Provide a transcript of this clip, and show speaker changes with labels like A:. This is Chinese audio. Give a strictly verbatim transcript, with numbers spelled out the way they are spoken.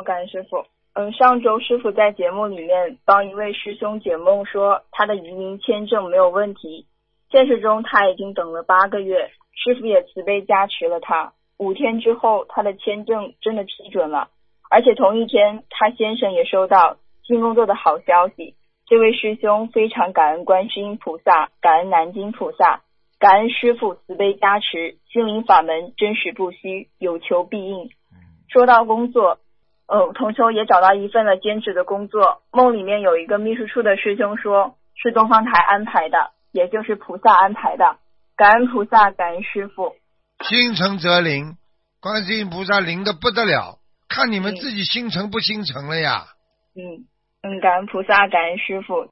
A: 感恩师傅。嗯，上周师傅在节目里面帮一位师兄解梦说他的移民签证没有问题，现实中他已经等了八个月，师傅也慈悲加持了他，五天之后他的签证真的批准了，而且同一天他先生也收到新工作的好消息。这位师兄非常感恩观世音菩萨，感恩南京菩萨，感恩师父慈悲加持，心灵法门真实不虚，有求必应。说到工作，呃，同修也找到一份了兼职的工作，梦里面有一个秘书处的师兄说是东方台安排的，也就是菩萨安排的，感恩菩萨，感恩师父。
B: 心诚则灵，观世音菩萨灵的不得了，看你们
A: 嗯
B: 自己心诚不心诚了呀。
A: 嗯嗯，感恩菩萨，感恩师父。